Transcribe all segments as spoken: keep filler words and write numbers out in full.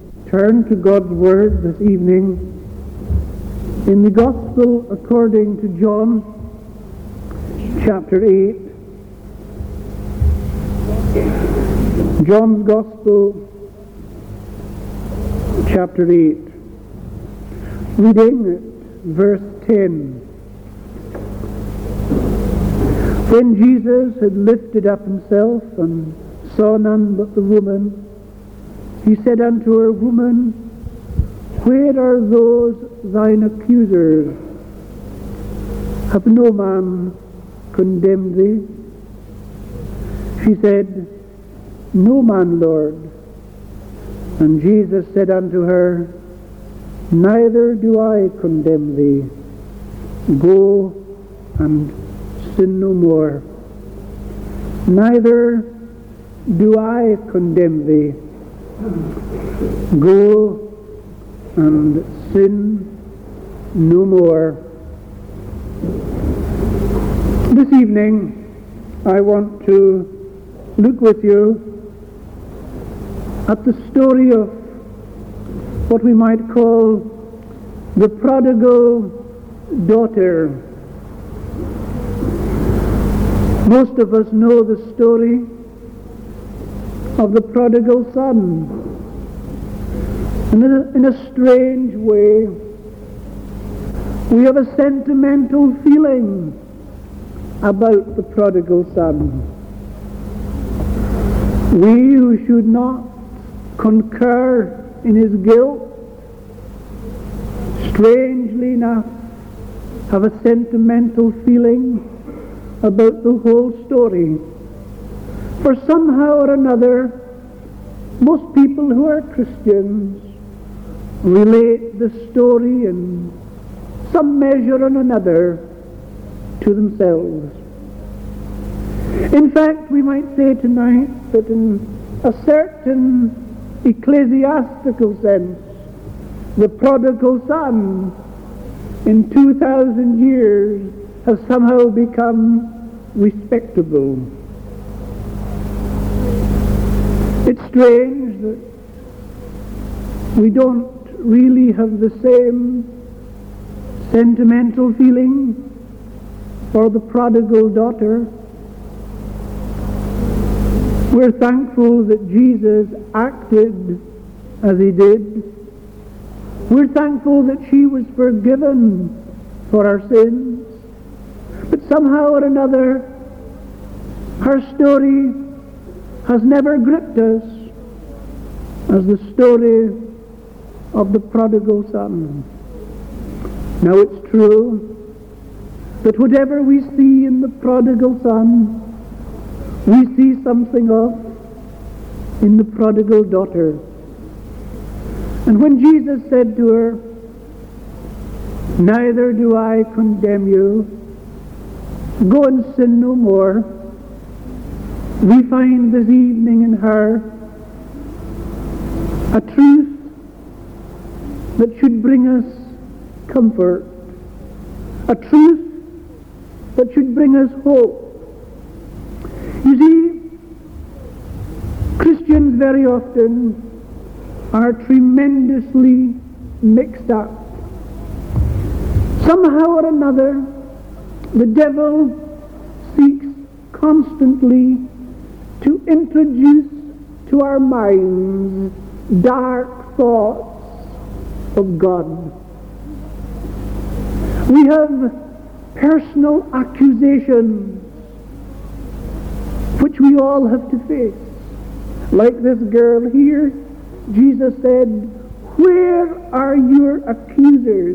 turn to God's Word this evening in the Gospel according to John, chapter eight. John's Gospel, chapter eight, reading verse ten. When Jesus had lifted up himself and saw none but the woman, he said unto her, Woman, where are those thine accusers? Hath no man condemned thee? She said, No man, Lord. And Jesus said unto her, Neither do I condemn thee. Go and sin no more. Neither do I condemn thee. Go and sin no more. This evening I want to look with you at the story of what we might call the prodigal daughter. Most of us know the story of the prodigal son. And in a, in a strange way, we have a sentimental feeling about the prodigal son. We who should not concur in his guilt, strangely enough, have a sentimental feeling about the whole story. For somehow or another, most people who are Christians relate the story in some measure or another to themselves. In fact, we might say tonight that in a certain ecclesiastical sense, the prodigal son in two thousand years has somehow become respectable. It's strange that we don't really have the same sentimental feeling for the prodigal daughter. We're thankful that Jesus acted as he did. We're thankful that she was forgiven for our sins. But somehow or another, her story has never gripped us as the story of the prodigal son. Now it's true that whatever we see in the prodigal son, we see something of in the prodigal daughter. And when Jesus said to her, Neither do I condemn you, go and sin no more, we find this evening in her a truth that should bring us comfort, a truth that should bring us hope. You see, Christians very often are tremendously mixed up. Somehow or another, the devil seeks constantly to introduce to our minds dark thoughts of God. We have personal accusations which we all have to face. Like this girl here, Jesus said, Where are your accusers?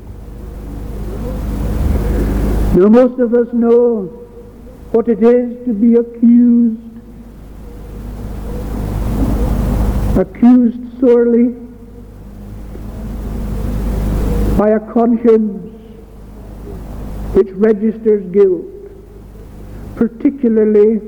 Now most of us know what it is to be accused. Accused sorely by a conscience which registers guilt, particularly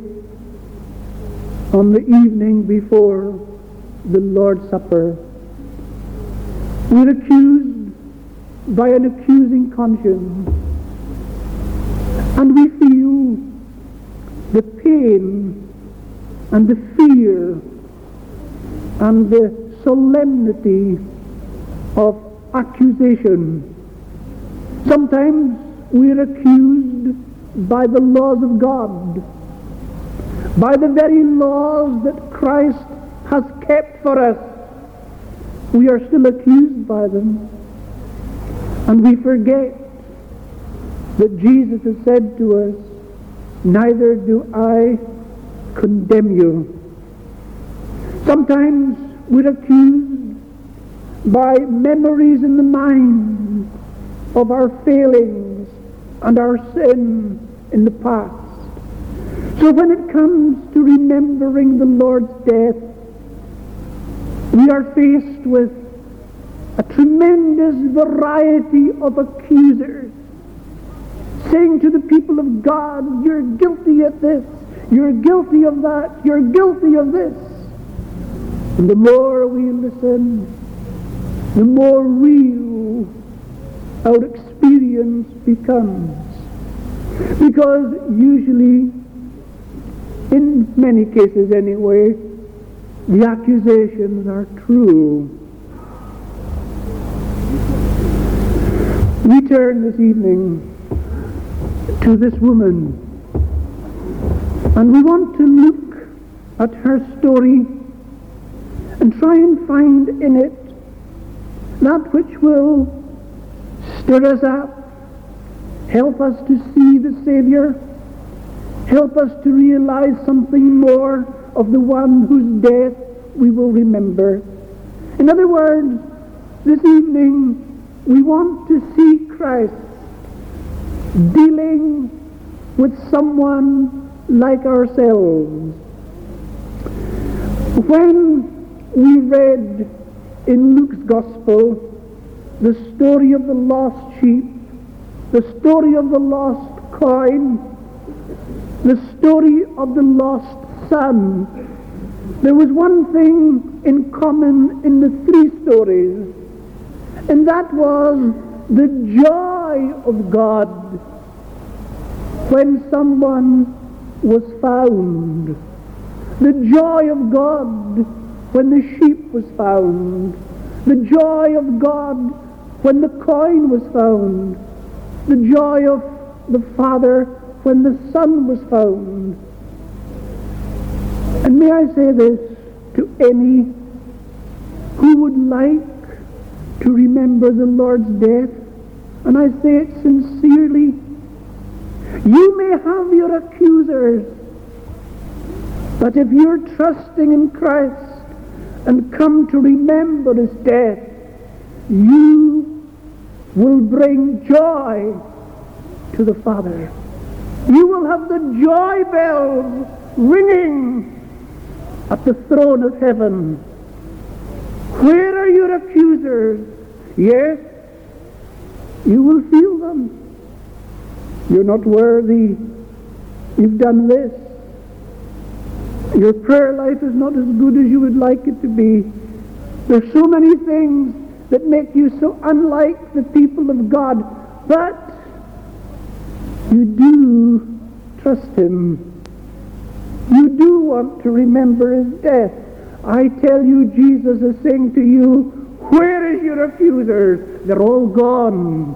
on the evening before the Lord's Supper. We're accused by an accusing conscience, and we feel the pain and the fear and the solemnity of accusation. Sometimes we're accused by the laws of God, by the very laws that Christ has kept for us. We are still accused by them, and we forget that Jesus has said to us, "Neither do I condemn you." Sometimes we're accused by memories in the mind of our failings and our sin in the past. So when it comes to remembering the Lord's death, we are faced with a tremendous variety of accusers, saying to the people of God, "You're guilty of this, you're guilty of that, you're guilty of this." And the more we listen, the more real our experience becomes. Because usually, in many cases anyway, the accusations are true. We turn this evening to this woman, and we want to look at her story and try and find in it that which will stir us up, help us to see the Savior, help us to realize something more of the one whose death we will remember. In other words, this evening we want to see Christ dealing with someone like ourselves. When we read in Luke's Gospel the story of the lost sheep, the story of the lost coin, the story of the lost son, there was one thing in common in the three stories, and that was the joy of God when someone was found. The joy of God when the sheep was found. The joy of God when the coin was found. The joy of the Father when the Son was found. And may I say this to any who would like to remember the Lord's death, and I say it sincerely, you may have your accusers, but if you're trusting in Christ and come to remember his death, you will bring joy to the Father. You will have the joy bells ringing at the throne of heaven. Where are your accusers? Yes, you will feel them. You're not worthy. You've done this. Your prayer life is not as good as you would like it to be. There's so many things that make you so unlike the people of God. But you do trust him. You do want to remember his death. I tell you, Jesus is saying to you, where is your accusers? They're all gone.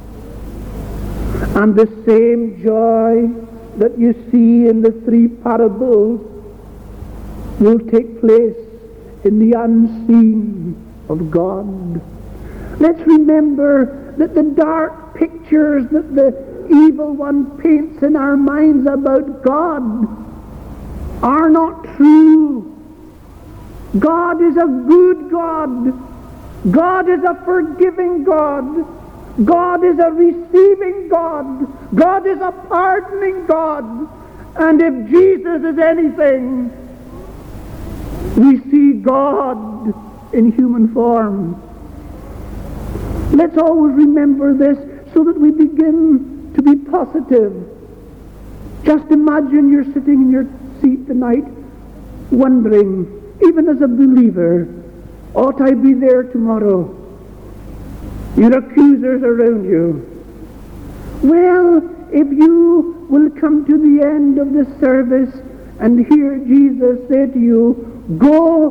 And the same joy that you see in the three parables will take place in the unseen of God. Let's remember that the dark pictures that the evil one paints in our minds about God are not true. God is a good God. God is a forgiving God. God is a receiving God. God is a pardoning God. And if Jesus is anything, we see God in human form. Let's always remember this so that we begin to be positive. Just imagine you're sitting in your seat tonight wondering, even as a believer, ought I be there tomorrow? Your accusers around you. Well, if you will come to the end of the service and hear Jesus say to you, go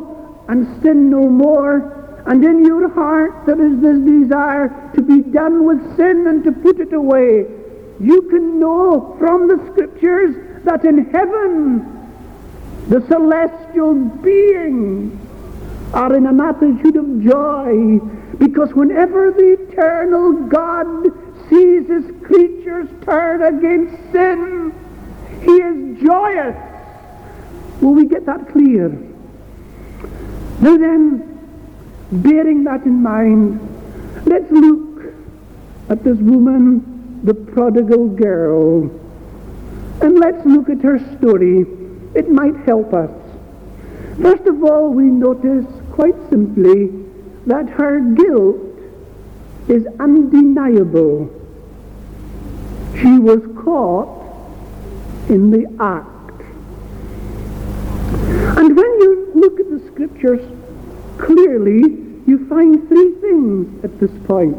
and sin no more, and in your heart there is this desire to be done with sin and to put it away, you can know from the Scriptures that in heaven the celestial beings are in an attitude of joy, because whenever the eternal God sees his creatures turn against sin, he is joyous. Will we get that clear? Now then, bearing that in mind, let's look at this woman, the prodigal girl, and let's look at her story. It might help us. First of all, we notice quite simply that her guilt is undeniable. She was caught in the act. And when you look at the Scriptures clearly, you find three things at this point.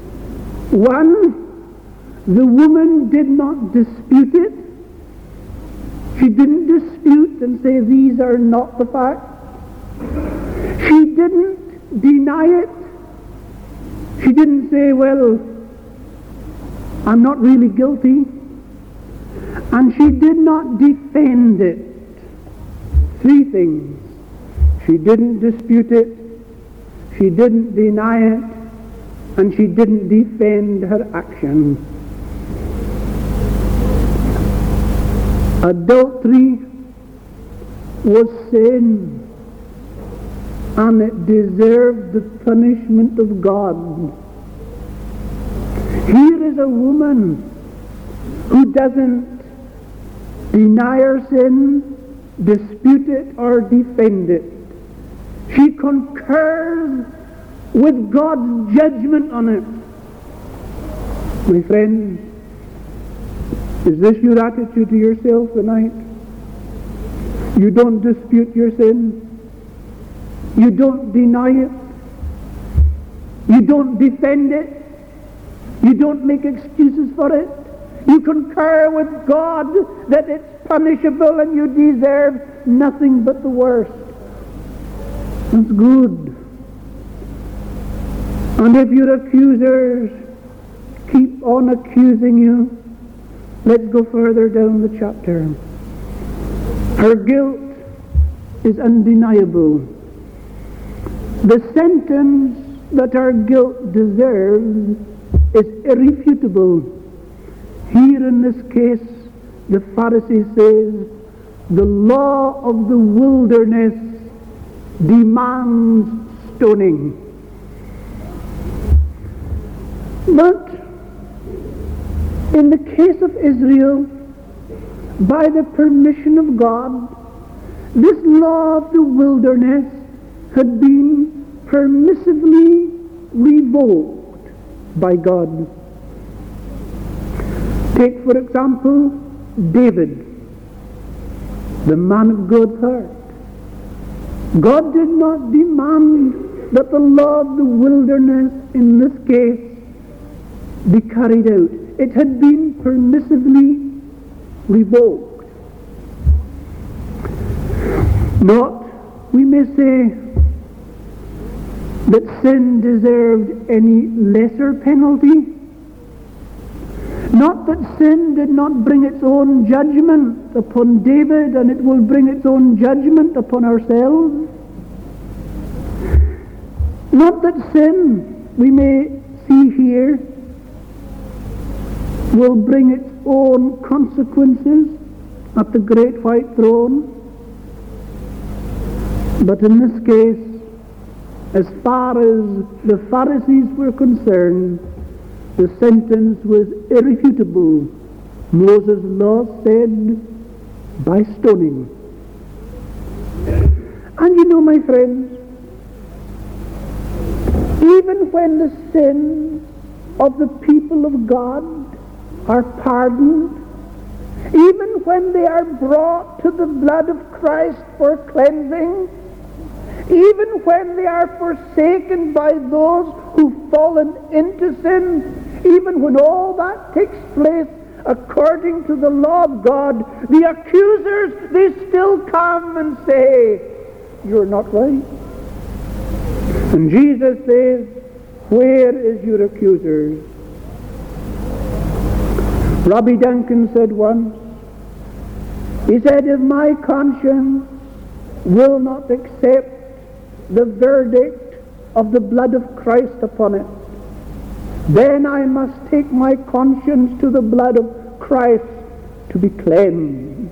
One, the woman did not dispute it. She didn't dispute and say these are not the facts. She didn't deny it. She didn't say, well, I'm not really guilty. And she did not defend it. Three things. She didn't dispute it, she didn't deny it, and she didn't defend her action. Adultery was sin, and it deserved the punishment of God. Here is a woman who doesn't deny her sin, dispute it, or defend it. She concurs with God's judgment on it. My friends, is this your attitude to yourself tonight? You don't dispute your sin. You don't deny it. You don't defend it. You don't make excuses for it. You concur with God that it's punishable and you deserve nothing but the worst. That's good. And if your accusers keep on accusing you, let's go further down the chapter. Her guilt is undeniable. The sentence that her guilt deserves is irrefutable. Here in this case, the Pharisee says, the law of the wilderness demands stoning. But in the case of Israel, by the permission of God, this law of the wilderness had been permissively revoked by God. Take, for example, David, the man of God's heart. God did not demand that the law of the wilderness in this case be carried out. It had been permissively revoked. Not, we may say, that sin deserved any lesser penalty. Not that sin did not bring its own judgment upon David, and it will bring its own judgment upon ourselves. Not that sin, we may see here, will bring its own consequences at the great white throne. But in this case, as far as the Pharisees were concerned, the sentence was irrefutable. Moses' law said, by stoning. And you know, my friends, even when the sins of the people of God are pardoned, even when they are brought to the blood of Christ for cleansing, even when they are forsaken by those who've fallen into sin, even when all that takes place according to the law of God, the accusers, they still come and say, you're not right. And Jesus says, where is your accusers? Robbie Duncan said once, he said, if my conscience will not accept the verdict of the blood of Christ upon it, then I must take my conscience to the blood of Christ to be cleansed.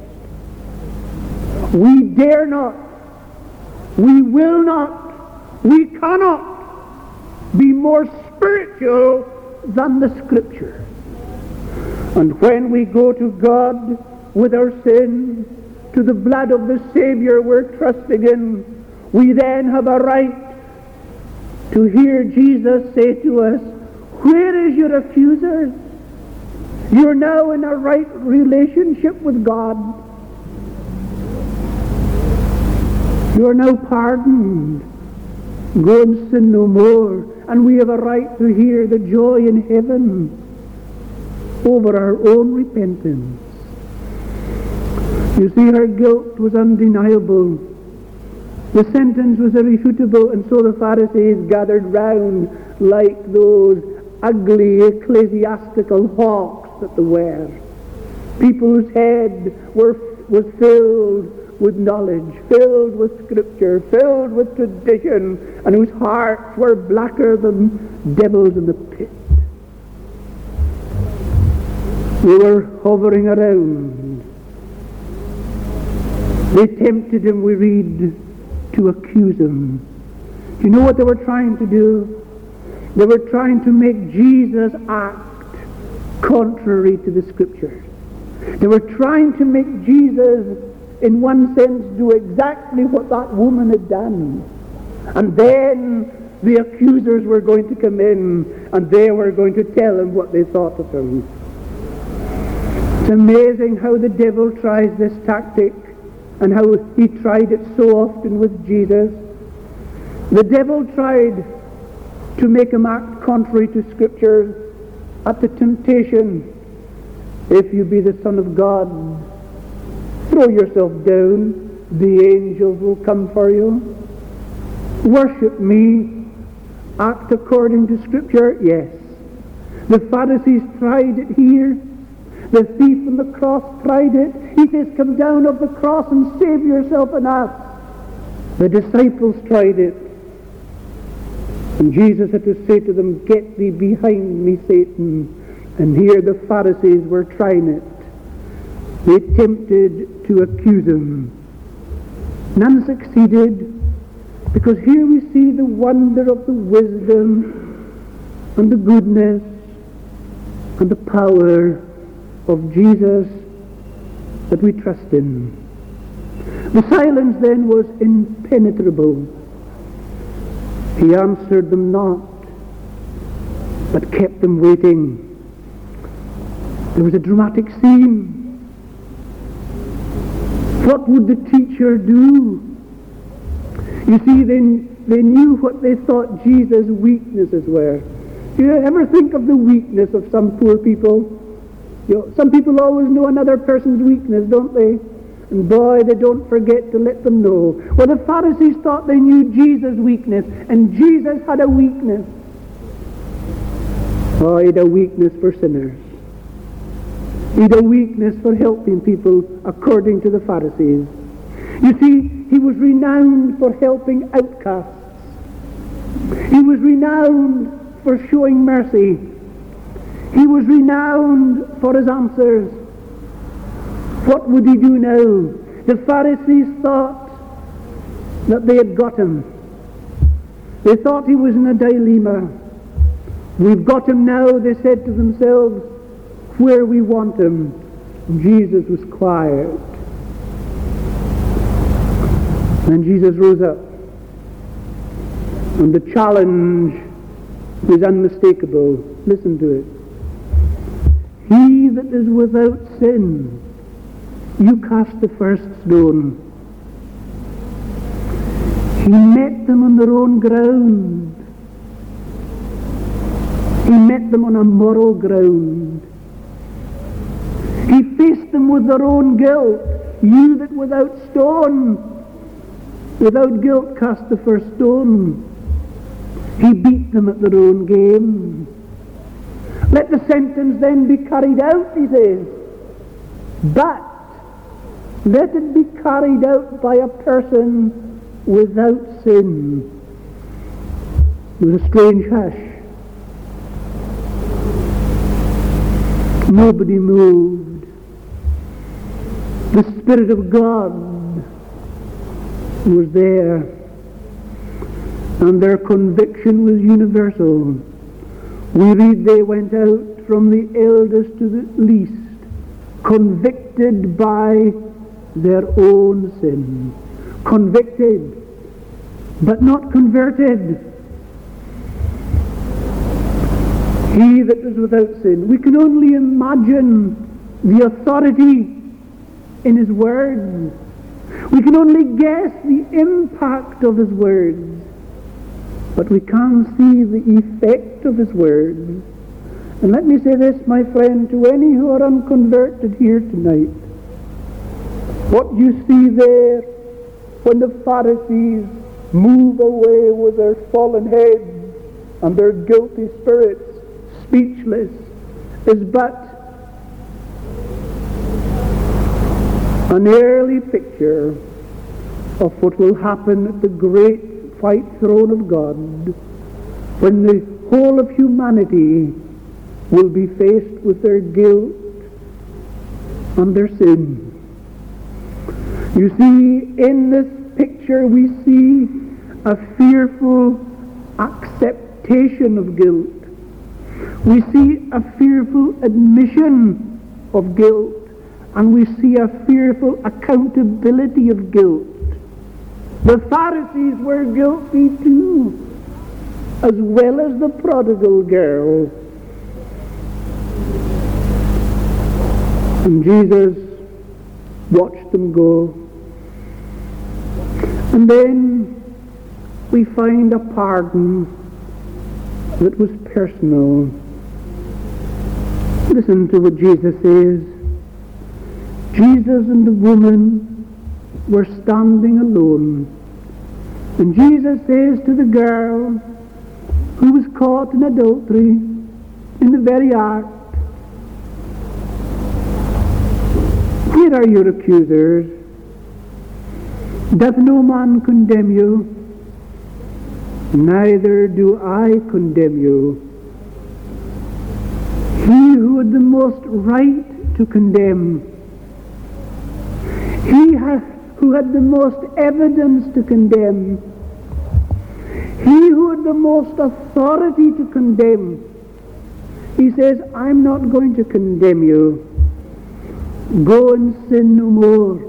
We dare not, we will not, we cannot be more spiritual than the Scripture. And when we go to God with our sins, to the blood of the Savior we're trusting in, we then have a right to hear Jesus say to us, where is your accusers? You're now in a right relationship with God. You are now pardoned. Go and sin no more. And we have a right to hear the joy in heaven over our own repentance. You see, her guilt was undeniable. The sentence was irrefutable, and so the Pharisees gathered round like those ugly ecclesiastical hawks that they were. People whose head were, was filled with knowledge, filled with Scripture, filled with tradition, and whose hearts were blacker than devils in the pit. They were hovering around. They tempted him, we read, to accuse him. Do you know what they were trying to do? They were trying to make Jesus act contrary to the Scriptures. They were trying to make Jesus, in one sense, do exactly what that woman had done. And then the accusers were going to come in, and they were going to tell him what they thought of him. It's amazing how the devil tries this tactic, and how he tried it so often with Jesus. The devil tried to make him act contrary to Scripture at the temptation. If you be the Son of God, throw yourself down, the angels will come for you. Worship me, act according to Scripture, yes. The Pharisees tried it here. The thief on the cross tried it. He says, come down off the cross and save yourself and us. The disciples tried it. And Jesus had to say to them, get thee behind me, Satan. And here the Pharisees were trying it. They tempted to accuse him. None succeeded, because here we see the wonder of the wisdom and the goodness and the power of Jesus that we trust in. The silence then was impenetrable. He answered them not, but kept them waiting. There was a dramatic scene. What would the teacher do? You see, they, they knew what they thought Jesus' weaknesses were. Do you ever think of the weakness of some poor people? You know, some people always know another person's weakness, don't they? And boy, they don't forget to let them know. Well, the Pharisees thought they knew Jesus' weakness, and Jesus had a weakness. Oh, he had a weakness for sinners. He had a weakness for helping people according to the Pharisees. You see, he was renowned for helping outcasts. He was renowned for showing mercy. He was renowned for his answers. What would he do now? The Pharisees thought that they had got him. They thought he was in a dilemma. We've got him now, they said to themselves, where we want him. Jesus was quiet. And Jesus rose up. And the challenge is unmistakable. Listen to it. He that is without sin, you cast the first stone. He met them on their own ground. He met them on a moral ground. He faced them with their own guilt. You that without stone, without guilt, cast the first stone. He beat them at their own game. Let the sentence then be carried out, he says. But let it be carried out by a person without sin. With a strange hush. Nobody moved. The Spirit of God was there, and their conviction was universal. We read they went out from the eldest to the least, convicted by their own sin. Convicted, but not converted. He that is without sin. We can only imagine the authority in his words. We can only guess the impact of his words. But we can see the effect of his words. And let me say this, my friend, to any who are unconverted here tonight. What you see there when the Pharisees move away with their fallen heads and their guilty spirits, speechless, is but an early picture of what will happen at the great white throne of God, when the whole of humanity will be faced with their guilt and their sin. You see, in this picture we see a fearful acceptation of guilt. We see a fearful admission of guilt, and we see a fearful accountability of guilt. The Pharisees were guilty too, as well as the prodigal girl. And Jesus watched them go. And then we find a pardon that was personal. Listen to what Jesus says. Jesus and the woman were standing alone. And Jesus says to the girl who was caught in adultery in the very act, "Where are your accusers? Doth no man condemn you? Neither do I condemn you." He who had the most right to condemn, he hath, who had the most evidence to condemn, he who had the most authority to condemn, he says, "I'm not going to condemn you. Go and sin no more."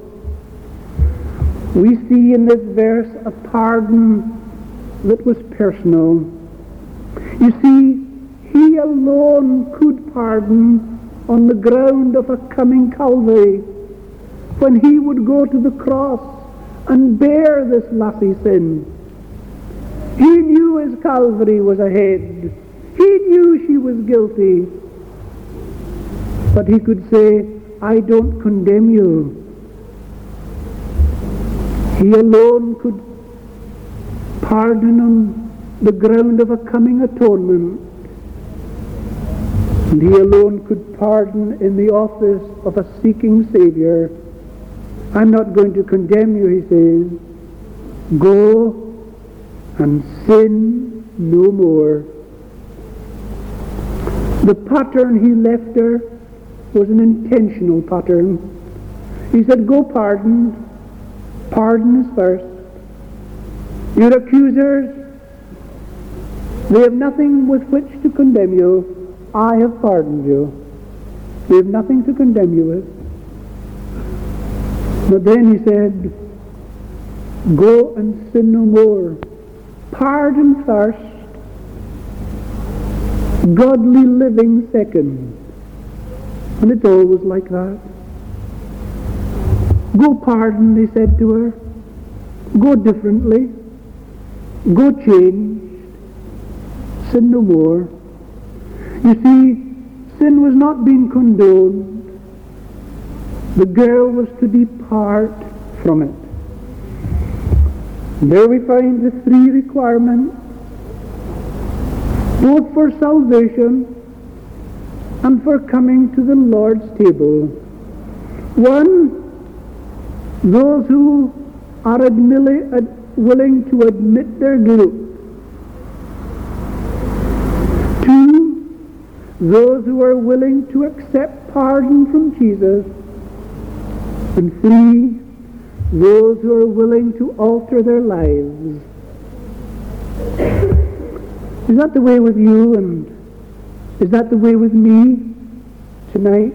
We see in this verse a pardon that was personal. You see, he alone could pardon on the ground of a coming Calvary, when he would go to the cross and bear this lassie's sin. He knew his Calvary was ahead. He knew she was guilty. But he could say, "I don't condemn you." He alone could pardon on the ground of a coming atonement. And he alone could pardon in the office of a seeking Savior. "I'm not going to condemn you," he says. "Go and sin no more." The pattern he left her was an intentional pattern. He said, "Go pardon. Pardon is first. Your accusers, they have nothing with which to condemn you. I have pardoned you. They have nothing to condemn you with." But then he said, "Go and sin no more." Pardon first, godly living second. And it's always like that. Go pardon, he said to her. Go differently. Go changed. Sin no more. You see, sin was not being condoned. The girl was to depart from it. And there we find the three requirements. both for salvation and for coming to the Lord's table. One, those who are admili- ad- willing to admit their guilt. Two, those who are willing to accept pardon from Jesus. And three, those who are willing to alter their lives. Is that the way with you, and is that the way with me tonight?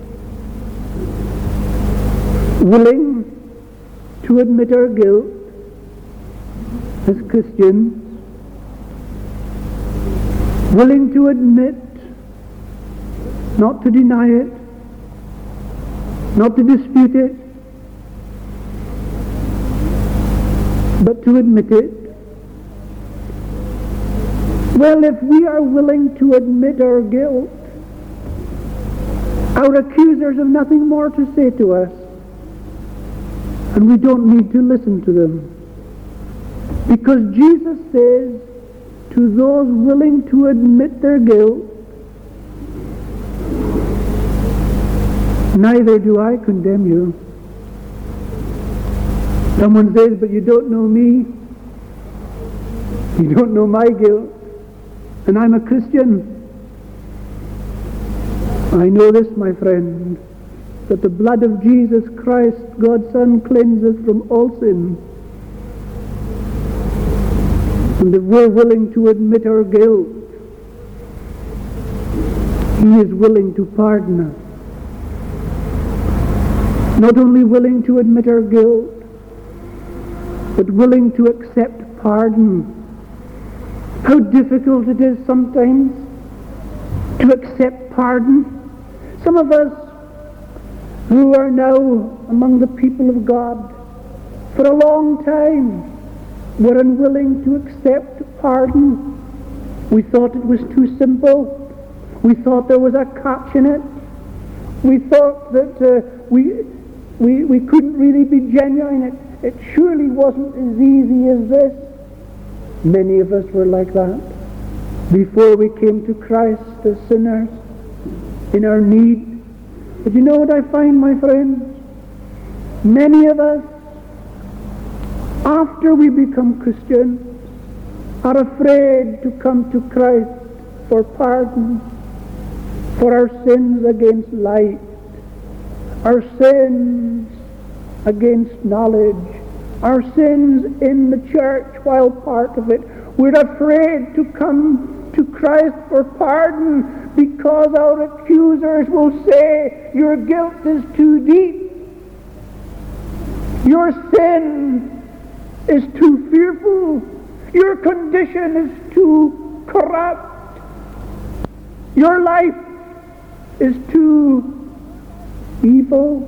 Willing to admit our guilt as Christians, willing to admit, not to deny it, not to dispute it, but to admit it. Well, if we are willing to admit our guilt, our accusers have nothing more to say to us, and we don't need to listen to them. Because Jesus says to those willing to admit their guilt, neither do I condemn you. Someone says, but you don't know me. You don't know my guilt. And I'm a Christian. I know this, my friend, that the blood of Jesus Christ, God's Son, cleanses from all sin. And if we're willing to admit our guilt, He is willing to pardon us. Not only willing to admit our guilt, but willing to accept pardon. How difficult it is sometimes to accept pardon. Some of us who are now among the people of God for a long time were unwilling to accept pardon. We thought it was too simple. We thought there was a catch in it. We thought that uh, we, we, we couldn't really be genuine. It, it surely wasn't as easy as this. Many of us were like that before we came to Christ as sinners in our need. But you know what I find, my friends? Many of us, after we become Christians, are afraid to come to Christ for pardon, for our sins against light, our sins against knowledge, our sins in the church while part of it. We're afraid to come to Christ for pardon because our accusers will say, your guilt is too deep. Your sin is too fearful. Your condition is too corrupt. Your life is too evil.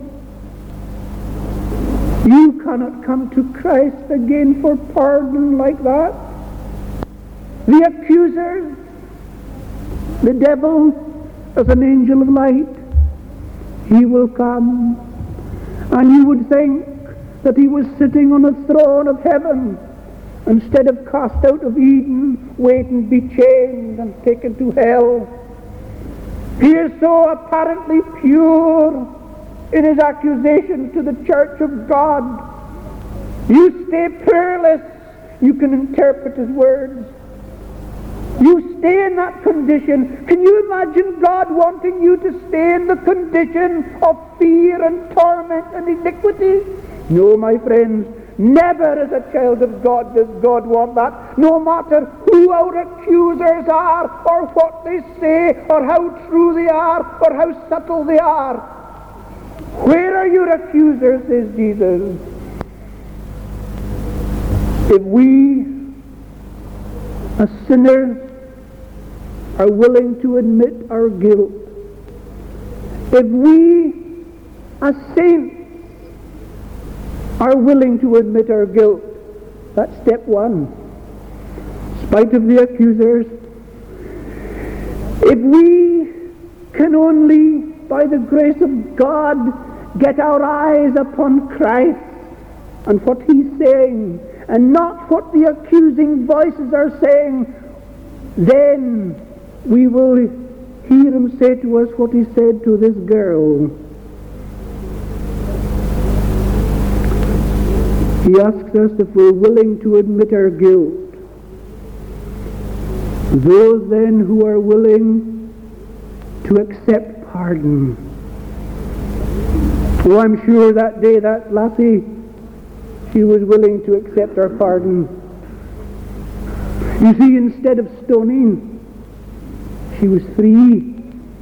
You cannot come to Christ again for pardon like that. The accuser, the devil, as an angel of light, he will come, and you would think that he was sitting on a throne of heaven instead of cast out of Eden, waiting to be chained and taken to hell. He is so apparently pure in his accusation to the church of God. You stay prayerless, you can interpret his words. You stay in that condition. Can you imagine God wanting you to stay in the condition of fear and torment and iniquity? No, my friends, never as a child of God does God want that, no matter who our accusers are, or what they say, or how true they are, or how subtle they are. Where are your accusers, says Jesus? If we, as sinners, are willing to admit our guilt, if we, as saints, are willing to admit our guilt, that's step one. In spite of the accusers, if we can only, by the grace of God, get our eyes upon Christ and what he's saying, and not what the accusing voices are saying, then we will hear him say to us what he said to this girl. He asks us if we're willing to admit our guilt. Those then who are willing to accept pardon. Oh, I'm sure that day that lassie, she was willing to accept our pardon. You see, instead of stoning, she was free.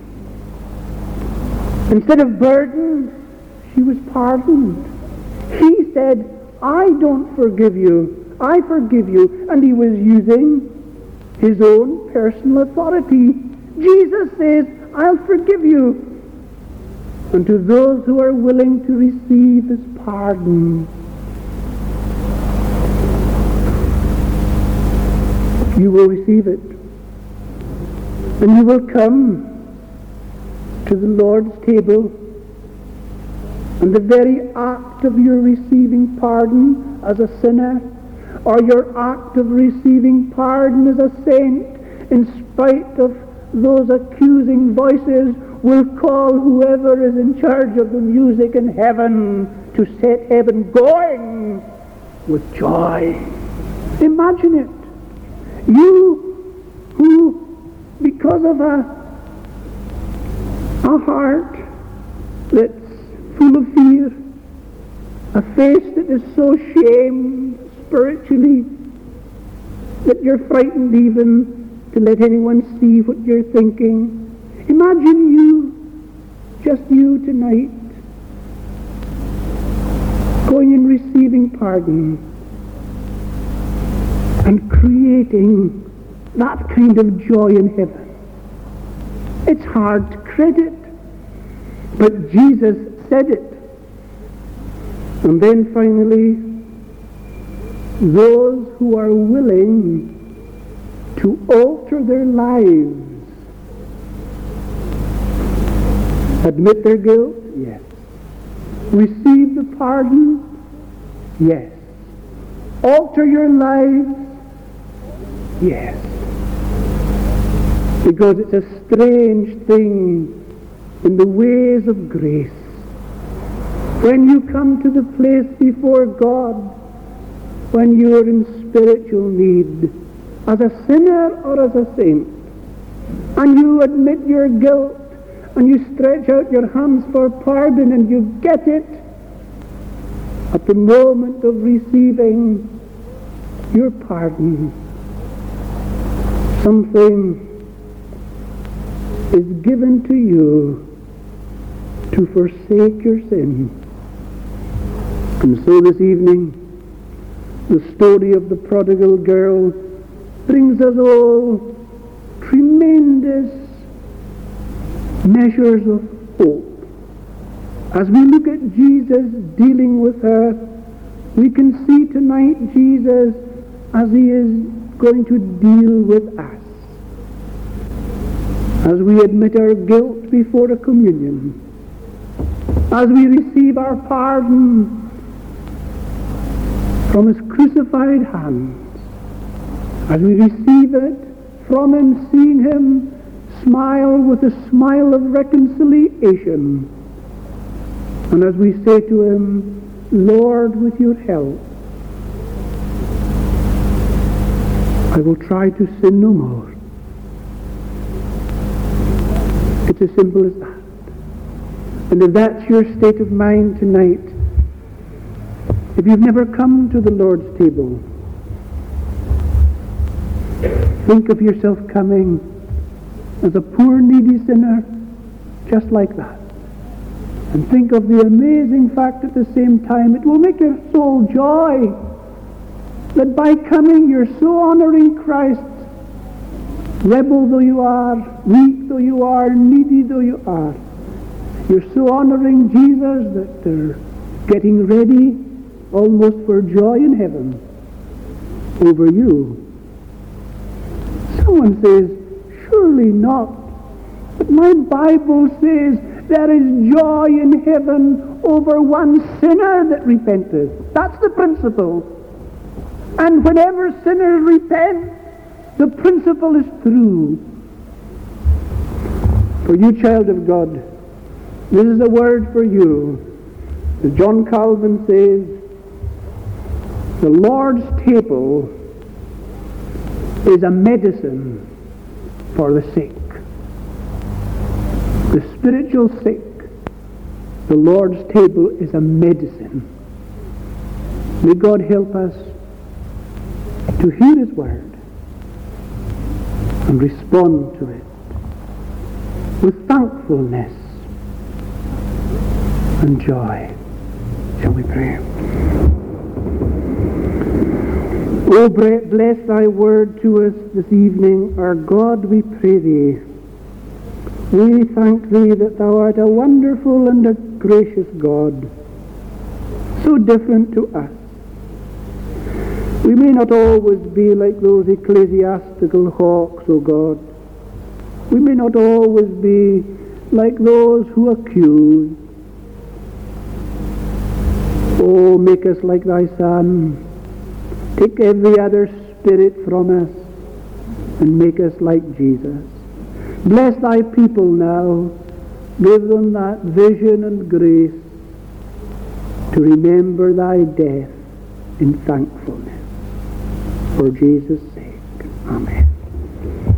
Instead of burden, she was pardoned. He said, I don't forgive you, I forgive you. And he was using his own personal authority. Jesus says, I'll forgive you. And to those who are willing to receive his pardon, you will receive it. And you will come to the Lord's table, and the very act of your receiving pardon as a sinner, or your act of receiving pardon as a saint, in spite of those accusing voices, will call whoever is in charge of the music in heaven to set heaven going with joy. Imagine it. You who, because of a, a heart that's full of fear, a face that is so shamed spiritually that you're frightened even to let anyone see what you're thinking. Imagine you, just you tonight, going and receiving pardon and creating that kind of joy in heaven. It's hard to credit, but Jesus said it. And then finally, those who are willing to alter their lives, admit their guilt, yes. Receive the pardon, yes. Alter your lives, yes. Because it's a strange thing in the ways of grace. When you come to the place before God, when you are in spiritual need, as a sinner or as a saint, and you admit your guilt, and you stretch out your hands for pardon, and you get it at the moment of receiving your pardon, something is given to you to forsake your sin. And so this evening, the story of the prodigal girl brings us all tremendous measures of hope. As we look at Jesus dealing with her, we can see tonight Jesus as he is going to deal with us. As we admit our guilt before a communion, as we receive our pardon from his crucified hands, as we receive it from him, seeing him smile with a smile of reconciliation, and as we say to him, Lord, with your help, I will try to sin no more. It's as simple as that. And if that's your state of mind tonight, if you've never come to the Lord's table, think of yourself coming as a poor needy sinner, just like that. And think of the amazing fact at the same time, it will make your soul joy that by coming you're so honoring Christ, rebel though you are, weak though you are, needy though you are. You're so honoring Jesus that they're getting ready almost for joy in heaven over you. Someone says, surely not. But my Bible says there is joy in heaven over one sinner that repenteth. That's the principle. And whenever sinners repent, The principle is true. For you, child of God, this is a word for you. As John Calvin says, the Lord's table is a medicine for the sick. The spiritual sick, the Lord's table is a medicine. May God help us to hear His word and respond to it with thankfulness and joy. Shall we pray? Oh, bless thy word to us this evening. Our God, we pray thee. We thank thee that thou art a wonderful and a gracious God, so different to us. We may not always be like those ecclesiastical hawks, O God. We may not always be like those who accuse. Oh, make us like thy Son. Take every other spirit from us and make us like Jesus. Bless thy people now. Give them that vision and grace to remember thy death in thankfulness. For Jesus' sake. Amen.